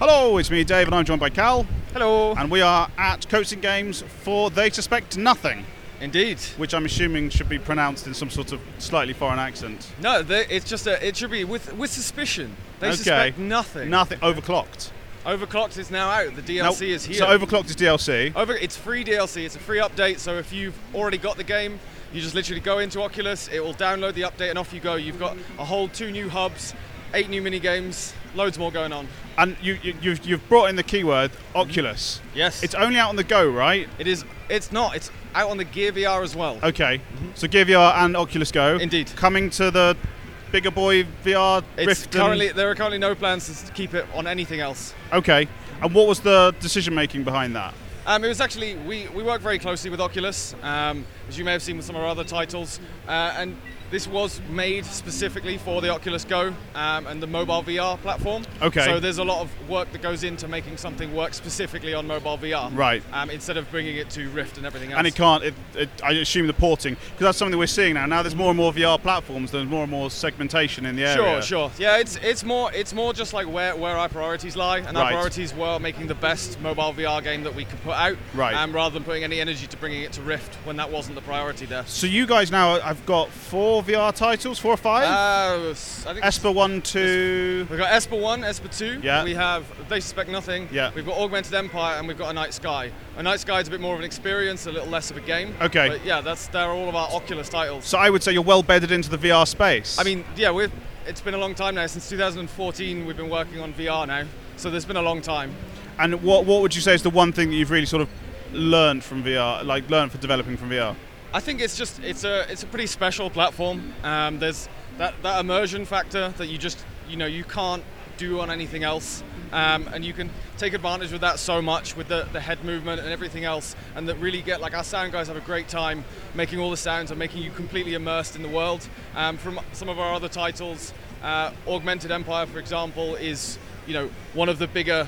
Hello, it's me, Dave, and I'm joined by Cal. Hello. And we are at Coatsing Games for They Suspect Nothing. Indeed. Which I'm assuming should be pronounced in some sort of slightly foreign accent. No, it's just it should be with suspicion. They suspect nothing. Nothing. Overclocked. Overclocked is now out. The DLC is here. So Overclocked is DLC. It's free DLC. It's a free update. So if you've already got the game, you just literally go into Oculus. It will download the update, and off you go. You've got a whole 2 new hubs, 8 new mini games, loads more going on. And you've brought in the keyword Oculus. Yes. It's only out on the go, right? It is. It's not. It's out on the Gear VR as well. Okay. So Gear VR and Oculus Go. Indeed. Coming to the bigger boy VR Rift. There are currently no plans to keep it on anything else. Okay. And what was the decision making behind that? It was actually, we work very closely with Oculus, as you may have seen with some of our other titles, and this was made specifically for the Oculus Go and the mobile VR platform. Okay. So there's a lot of work that goes into making something work specifically on mobile VR. Right. Instead of bringing it to Rift and everything else. And it can't, I assume the porting, because that's something that we're seeing now. Now there's more and more VR platforms, there's more and more segmentation in the area. Sure. Yeah, it's more just like where our priorities lie, and our priorities were making the best mobile VR game that we could put out, rather than putting any energy to bringing it to Rift when that wasn't the priority there. So you guys now have got 4 VR titles, 4 or 5? I think Esper 1, 2... We've got Esper 1, Esper 2, yeah. We have They Suspect Nothing, yeah. We've got Augmented Empire, and we've got A Night Sky. A Night Sky is a bit more of an experience, a little less of a game. Okay. But yeah, they're all of our Oculus titles. So I would say you're well bedded into the VR space. I mean, yeah, it's been a long time now. Since 2014 we've been working on VR now, so there's been a long time. And what would you say is the one thing that you've really sort of learned from VR, like learned for developing from VR? I think it's a pretty special platform. There's that immersion factor that you can't do on anything else, and you can take advantage of that so much with the head movement and everything else, and that really get, like, our sound guys have a great time making all the sounds and making you completely immersed in the world. From some of our other titles, Augmented Empire, for example, is one of the bigger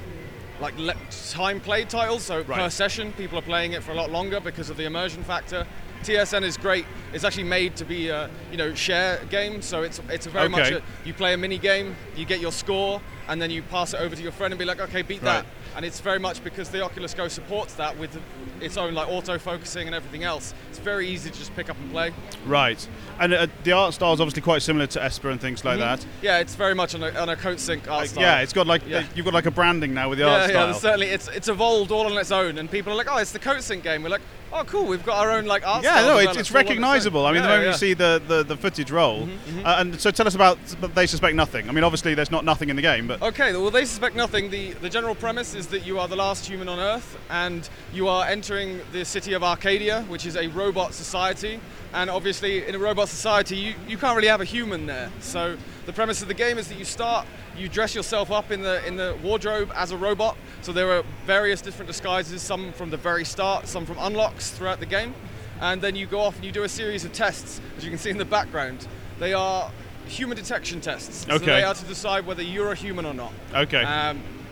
time played titles, so per session people are playing it for a lot longer because of the immersion factor. TSN is great. It's actually made to be a share game, so it's very much you play a mini game, you get your score, and then you pass it over to your friend and be like, okay, beat that. And it's very much because the Oculus Go supports that with its own auto-focusing and everything else. It's very easy to just pick up and play. Right. And the art style is obviously quite similar to Esper and things like that. Yeah, it's very much on a Coatsink art style. Yeah, it's got you've got like a branding now with the art style. Yeah, certainly. It's evolved all on its own, and people are like, oh, it's the Coatsink game. We're like, oh, cool, we've got our own art style. Yeah, no, it's recognisable. I mean, the moment you see the footage roll. And so tell us about They Suspect Nothing. I mean, obviously there's nothing in the game, but... Okay, well, They Suspect Nothing, the general premise is that you are the last human on Earth, and you are entering the city of Arcadia, which is a robot society. And obviously, in a robot society, you can't really have a human there. So the premise of the game is that you dress yourself up in the wardrobe as a robot. So there are various different disguises, some from the very start, some from unlocks throughout the game. And then you go off and you do a series of tests, as you can see in the background. They are human detection tests. Okay. So they are to decide whether you're a human or not. Okay.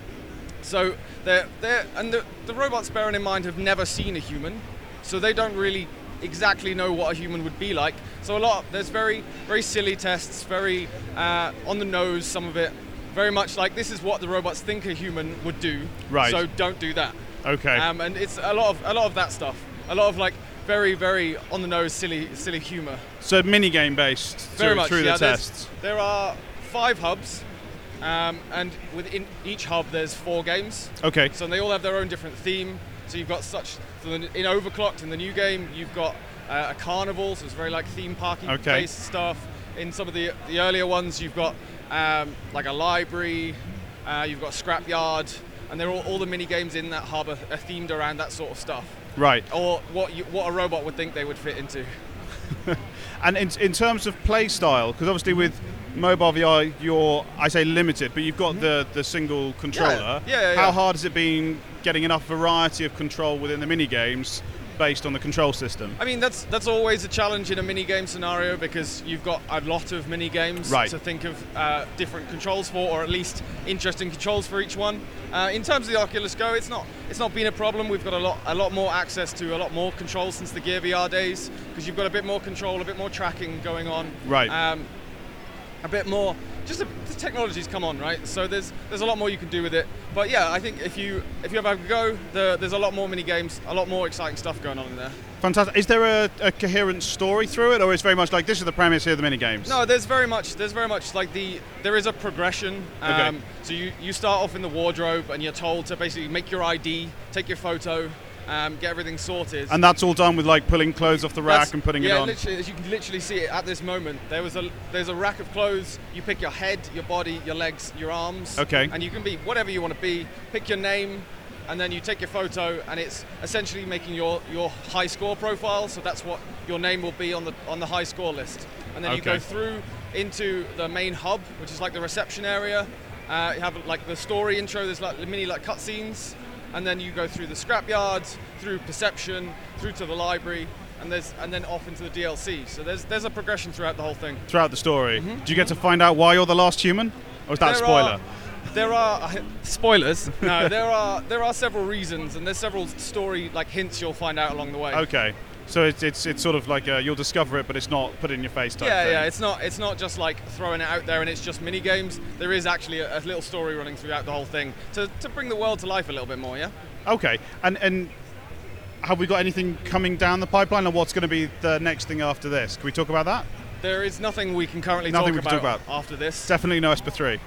So the robots, bearing in mind, have never seen a human, so they don't really exactly know what a human would be like. So there's very, very silly tests, very on the nose, some of it, very much like this is what the robots think a human would do. Right. So don't do that. Okay. And it's a lot of that stuff, a lot of very, very on the nose, silly humor. So mini game based through the tests. There are 5 hubs. And within each hub there's 4 games. Okay. So they all have their own different theme. So you've got in Overclocked, in the new game, you've got a carnival, so it's very theme parky based stuff. In some of the earlier ones, you've got a library, you've got a scrapyard, and they're all the mini games in that hub are themed around that sort of stuff. Right. Or what a robot would think they would fit into. And in terms of play style, because obviously with mobile VR you're, I say, limited, but you've got the single controller. Yeah. How hard has it been getting enough variety of control within the mini games based on the control system? I mean, that's always a challenge in a mini game scenario, because you've got a lot of mini games to think of different controls for, or at least interesting controls for each one. In terms of the Oculus Go, it's not been a problem. We've got a lot more access to a lot more controls since the Gear VR days, because you've got a bit more control, a bit more tracking going on. Right. A bit more just the technology's come on, right? So there's a lot more you can do with it. But yeah, I think if you ever have a go, there's a lot more mini games, a lot more exciting stuff going on in there. Fantastic. Is there a coherent story through it, or is it very much like this is the premise, here are the mini games? No, there's very much like there is a progression. Okay. So you start off in the wardrobe and you're told to basically make your ID, take your photo, get everything sorted. And that's all done with like pulling clothes off the rack and putting it on? Yeah, literally, as you can literally see it at this moment. There's a rack of clothes. You pick your head, your body, your legs, your arms. Okay. And you can be whatever you want to be. Pick your name, and then you take your photo, and it's essentially making your high score profile. So that's what your name will be on the high score list. And then you go through into the main hub, which is like the reception area. You have like the story intro. There's like mini like cutscenes. And then you go through the scrapyards, through perception, through to the library, and then off into the DLC. So there's a progression throughout the whole thing. Throughout the story. Do you get to find out why you're the last human? Or is that a spoiler? There are spoilers. No, there are several reasons, and there's several story like hints you'll find out along the way. Okay. So it's sort of like you'll discover it, but it's not put in your face type thing. Yeah, it's not just like throwing it out there and it's just mini games. There is actually a little story running throughout the whole thing to bring the world to life a little bit more. Yeah. Okay. And have we got anything coming down the pipeline, or what's going to be the next thing after this? Can we talk about that? There is nothing we can currently talk about about after this. Definitely no Esper 3.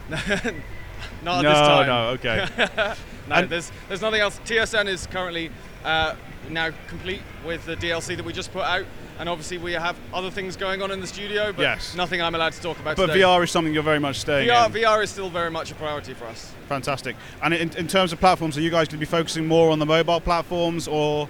Not at this time. No, okay. No, there's nothing else. TSN is currently now complete with the DLC that we just put out, and obviously we have other things going on in the studio, but nothing I'm allowed to talk about today. But VR is something you're very much staying in. VR is still very much a priority for us. Fantastic. And in terms of platforms, are you guys going to be focusing more on the mobile platforms, or?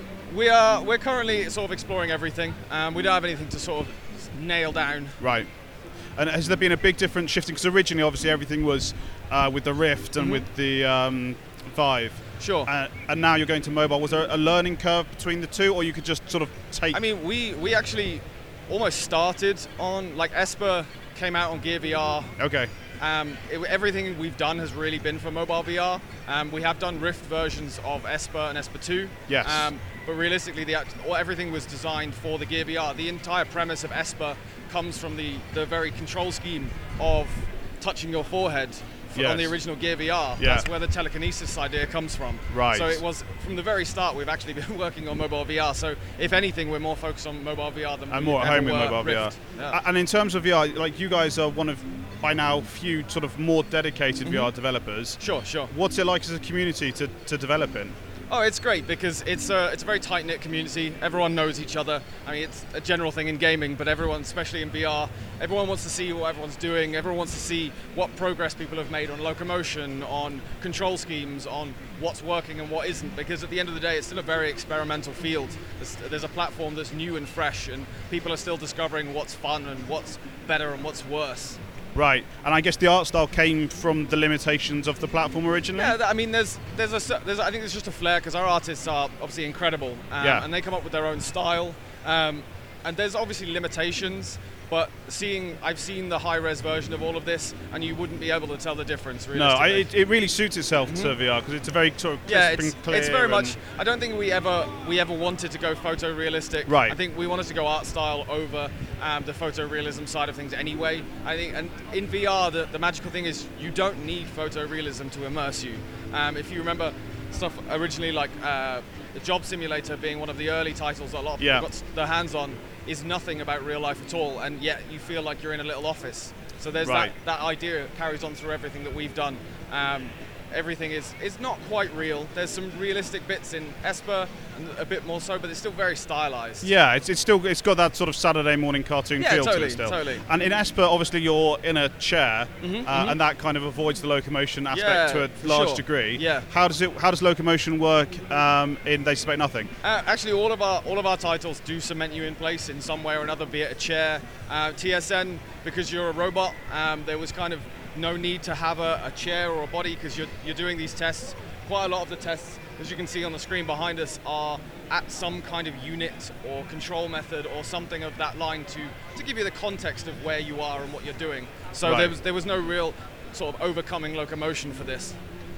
We're currently sort of exploring everything. We don't have anything to sort of nail down. Right. And has there been a big difference shifting? Because originally, obviously, everything was with the Rift and with the Vive. Sure. And now you're going to mobile. Was there a learning curve between the two, or you could just sort of take? I mean, we actually almost started on, like, Esper came out on Gear VR. Okay. Everything we've done has really been for mobile VR. We have done Rift versions of Esper and Esper 2. Yes. But realistically, everything was designed for the Gear VR. The entire premise of Esper comes from the very control scheme of touching your forehead on the original Gear VR. Yeah. That's where the telekinesis idea comes from. Right. So it was, from the very start, we've actually been working on mobile VR. So if anything, we're more focused on mobile VR than and more at home with mobile Rift. VR. Yeah. And in terms of VR, like, you guys are one of, by now, few sort of more dedicated VR developers. Sure. What's it like as a community to develop in? Oh, it's great because it's a very tight-knit community. Everyone knows each other. I mean, it's a general thing in gaming, but everyone, especially in VR, everyone wants to see what everyone's doing. Everyone wants to see what progress people have made on locomotion, on control schemes, on what's working and what isn't, because at the end of the day, it's still a very experimental field. There's a platform that's new and fresh, and people are still discovering what's fun and what's better and what's worse. Right, and I guess the art style came from the limitations of the platform originally? Yeah, I mean, I think there's just a flair, because our artists are obviously incredible, and they come up with their own style, and there's obviously limitations, but I've seen the high-res version of all of this, and you wouldn't be able to tell the difference, realistically. No, it really suits itself to VR, because it's a very sort of crisp and clear. It's very much, I don't think we ever wanted to go photorealistic. Right. I think we wanted to go art style over the photorealism side of things anyway. I think, and in VR, the magical thing is you don't need photorealism to immerse you. If you remember stuff originally like the Job Simulator being one of the early titles that a lot of people got their hands on, is nothing about real life at all, and yet you feel like you're in a little office. So there's that idea carries on through everything that we've done. Everything is not quite real. There's some realistic bits in Esper, and a bit more so, but it's still very stylized. Yeah, it's got that sort of Saturday morning cartoon feel to it still. Totally. And in Esper, obviously, you're in a chair, and that kind of avoids the locomotion aspect to a large degree. Yeah. How does locomotion work in They Suspect Nothing? Actually, all of our titles do cement you in place in some way or another, be it a chair. TSN, because you're a robot, there was kind of no need to have a chair or a body, because you're doing these tests. Quite a lot of the tests, as you can see on the screen behind us, are at some kind of unit or control method or something of that line to give you the context of where you are and what you're doing. So there was no real sort of overcoming locomotion for this.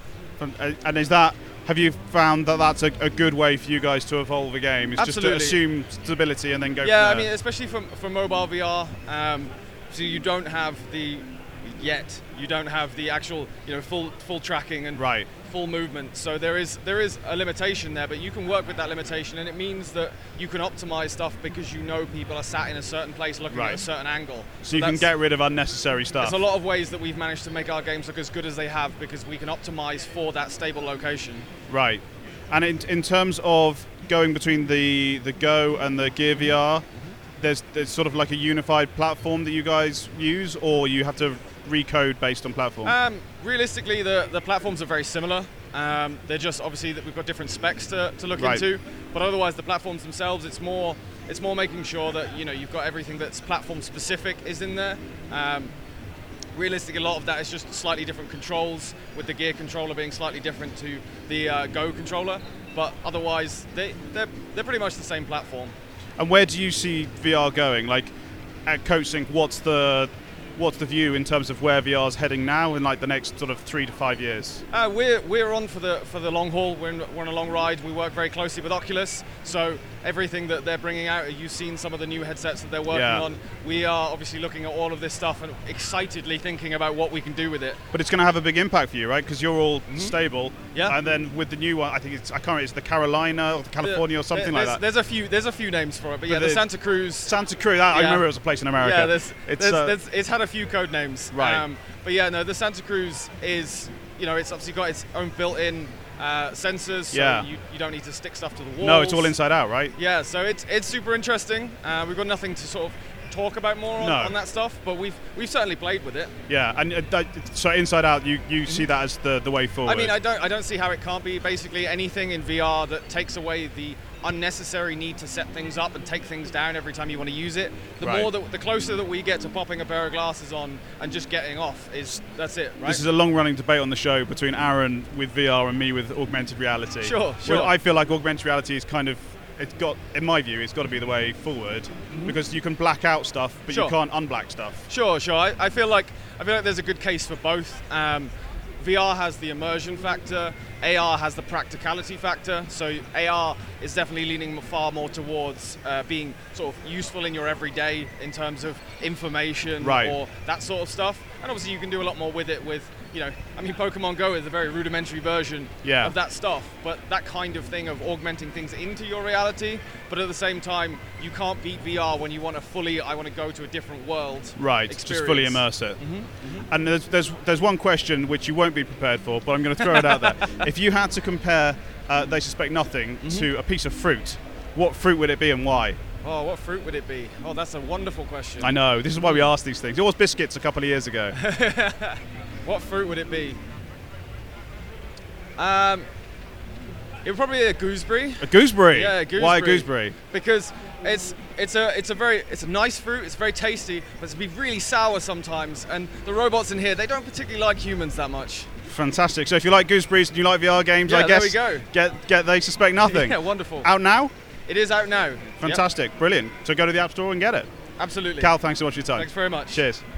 And is that, have you found that that's a good way for you guys to evolve a game? It's Absolutely. Just to assume stability and then go from there. there. I mean, especially for mobile VR, so you don't have yet. You don't have the actual, full tracking and Right. full movement. So there is a limitation there, but you can work with that limitation, and it means that you can optimize stuff because people are sat in a certain place looking at Right. a certain angle. So you can get rid of unnecessary stuff. There's a lot of ways that we've managed to make our games look as good as they have because we can optimize for that stable location. Right. And in terms of going between the Go and the Gear VR, there's sort of like a unified platform that you guys use, or you have to recode based on platform? Realistically, the platforms are very similar. They're just obviously that we've got different specs to look Right. into, but otherwise the platforms themselves, it's more making sure that you've got everything that's platform specific is in there. Realistically, a lot of that is just slightly different controls, with the Gear controller being slightly different to the Go controller. But otherwise, they're pretty much the same platform. And where do you see VR going? Like at CoachSync, what's the view in terms of where VR's heading now in like the next sort of 3 to 5 years? We're on for the long haul. We're on a long ride. We work very closely with Oculus, so everything that they're bringing out, you've seen some of the new headsets that they're working on. We are obviously looking at all of this stuff and excitedly thinking about what we can do with it. But it's going to have a big impact for you, right? Because you're all stable. Yeah. And then with the new one, I can't remember, it's the Carolina or the California or something like that. There's a few names for it, but yeah, the Santa Cruz. Santa Cruz. I remember it was a place in America. Yeah, it's had a few code names. Right. But yeah, no, the Santa Cruz is, it's obviously got its own built-in sensors, so you don't need to stick stuff to the walls. No, it's all inside out, right? Yeah, so it's super interesting. We've got nothing to sort of talk about more on that stuff, but we've certainly played with it. Yeah, and so inside out, you see that as the way forward. I mean, I don't see how it can't be. Basically, anything in VR that takes away the unnecessary need to set things up and take things down every time you want to use it. The closer that we get to popping a pair of glasses on and just getting off, that's it, right? This is a long-running debate on the show between Aaron with VR and me with augmented reality. Sure. Well, I feel like augmented reality is kind of, in my view, it's got to be the way forward because you can black out stuff, but you can't unblack stuff. Sure. I feel like there's a good case for both. VR has the immersion factor, AR has the practicality factor, so AR is definitely leaning far more towards being sort of useful in your everyday in terms of information or that sort of stuff. And obviously you can do a lot more with it with, Pokemon Go is a very rudimentary version of that stuff, but that kind of thing of augmenting things into your reality, but at the same time, you can't beat VR when you want I want to go to a different world experience. Just fully immerse it. And there's one question which you won't be prepared for, but I'm going to throw it out there. If you had to compare They Suspect Nothing to a piece of fruit, what fruit would it be and why? Oh, what fruit would it be? Oh, that's a wonderful question. I know, this is why we ask these things. It was biscuits a couple of years ago. What fruit would it be? It would probably be a gooseberry. A gooseberry? Yeah, a gooseberry. Why a gooseberry? Because it's a nice fruit. It's very tasty, but it's be really sour sometimes. And the robots in here, they don't particularly like humans that much. Fantastic. So if you like gooseberries and you like VR games, I guess there we go. Get They Suspect Nothing. Yeah, wonderful. Out now? It is out now. Fantastic. Brilliant. So go to the App Store and get it. Absolutely. Cal, thanks so much for your time. Thanks very much. Cheers.